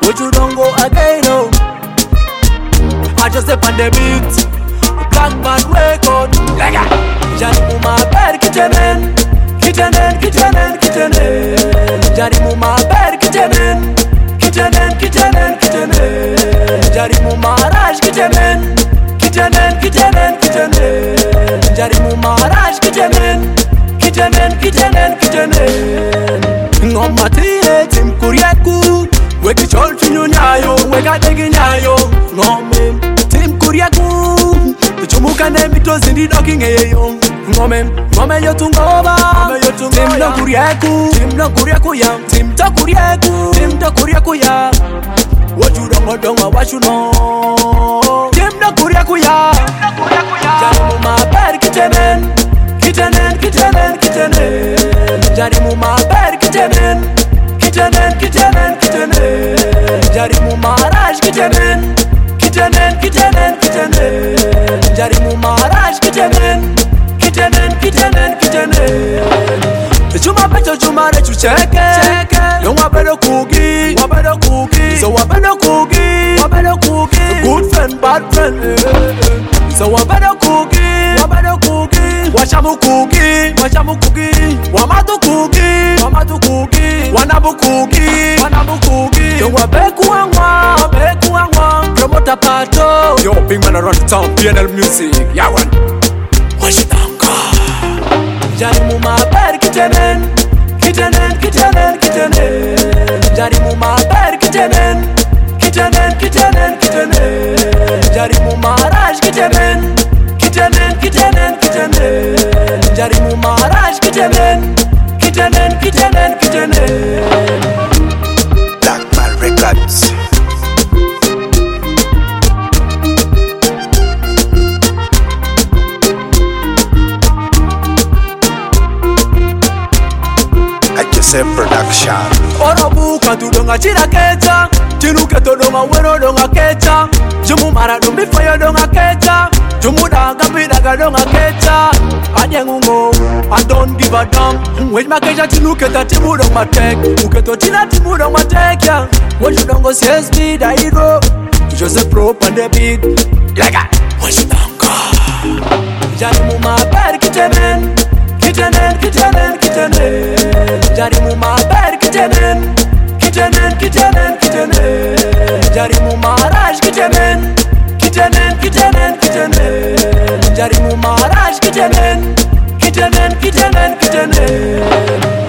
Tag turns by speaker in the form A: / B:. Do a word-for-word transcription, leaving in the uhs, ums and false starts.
A: What you don't go again, oh. I just step on the beat. Black man record. Lega. Jarimu maber kitenen. Kitenen, kitenen, kitenen. Jarimu maber kitenen. Kitenen, kitenen, kitenen. Jarimu maraj kitenen. Kitenen, kitenen, kitenen. Jarimu maraj kitenen. Kitenen, kitenen, kitenen. Ngoma tire tim kuryaku. Weki chol finyo nyayo. Weka degi nyayo. Ngome tim kuryaku. Chumuka ne mito zindi doki ngeyo. Ngome ngome yo tungoba. Tim no kuryaku. Tim no kuryaku ya. Tim to kuryaku. Tim to kuryaku ya. Waju dongo dongo washu no. Tim no kuryaku ya. Jarimu maber kitenen. Kitenen, kitenen, kitenen. Jarimu maber kitenen. Kitenen, kitenen, kitenen. Jarimu maraj kitenen. Kitenen, kitenen, kitenen. Jarimu maraj kitenen. Kitenen, kitenen, kitenen. Chuma pecho chuma rechu cheke. Yo wabelo cookie, wabelo cookie. So wabelo cookie, wabelo cookie. Good friend, bad friend. So wabelo cookie, wabelo cookie. Washamu cookie, washamu cookie. Wamatu cookie, wamatu cookie. Wanabu cookie, wanabu cookie. Yo wabeku angwa, wabeku angwa. Promoter pato. Yo, big man around the town, P N L music. Yeah, one. Washitanga. Jarimu maber kitenen. Kitenen, kitenen, kitenen. Jarimu maber kitenen. Kitenen, kitenen, kitenen. Jarimu maraj kitenen. Kitenen, kitenen, kitenen. Jarimu maraj kitenen. Kitenen, kitenen, kitenen.
B: Black Man Records. Ajose Production.
A: Orobu kadudonga chira kecha. Tinuke todonga wero donga kecha. Jumu mara dumbi foyo donga kecha. Jumu daga bidaga donga kecha. Adengungo, I don't give a damn. When my kecha tinuke ta timu dong matek. Uke to tina timu dong matek ya. When you don't go C S B da hero. Jose Pro on the beat. Lega. When you don't go. Jarimu maber kitenen. Kitenen, kitenen, kitenen. Jarimu maber kitenen. Kitenen, kitenen, kitenen. Jarimu maraj kitenen. Kitenen, kitenen, kitenen. Jarimu maraj kitenen. Kitenen, kitenen, kitenen.